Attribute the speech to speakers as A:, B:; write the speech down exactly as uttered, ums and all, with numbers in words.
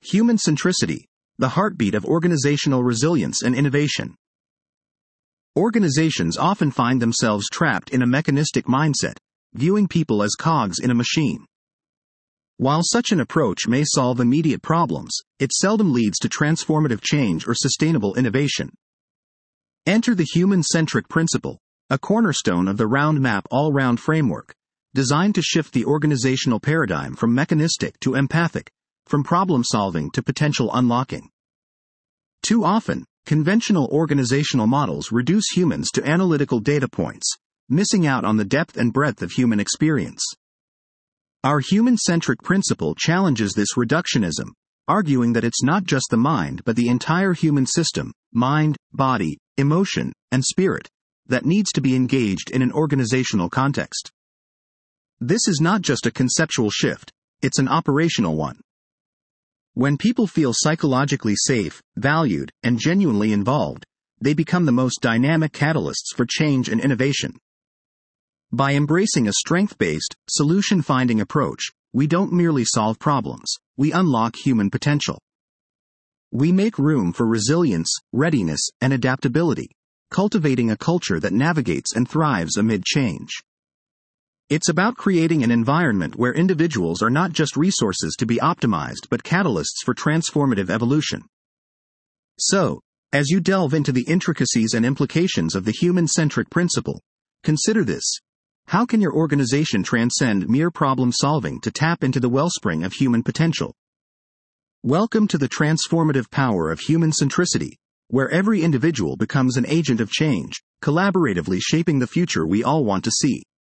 A: Human centricity, the heartbeat of organizational resilience and innovation. Organizations often find themselves trapped in a mechanistic mindset, viewing people as cogs in a machine. While such an approach may solve immediate problems, it seldom leads to transformative change or sustainable innovation. Enter the human-centric principle, a cornerstone of the Round Map all-round framework, designed to shift the organizational paradigm from mechanistic to empathic, from problem-solving to potential unlocking. Too often, conventional organizational models reduce humans to analytical data points, missing out on the depth and breadth of human experience. Our human-centric principle challenges this reductionism, arguing that it's not just the mind but the entire human system, mind, body, emotion, and spirit, that needs to be engaged in an organizational context. This is not just a conceptual shift, it's an operational one. When people feel psychologically safe, valued, and genuinely involved, they become the most dynamic catalysts for change and innovation. By embracing a strength-based, solution-finding approach, we don't merely solve problems, we unlock human potential. We make room for resilience, readiness, and adaptability, cultivating a culture that navigates and thrives amid change. It's about creating an environment where individuals are not just resources to be optimized but catalysts for transformative evolution. So, as you delve into the intricacies and implications of the human-centric principle, consider this. How can your organization transcend mere problem-solving to tap into the wellspring of human potential? Welcome to the transformative power of human centricity, where every individual becomes an agent of change, collaboratively shaping the future we all want to see.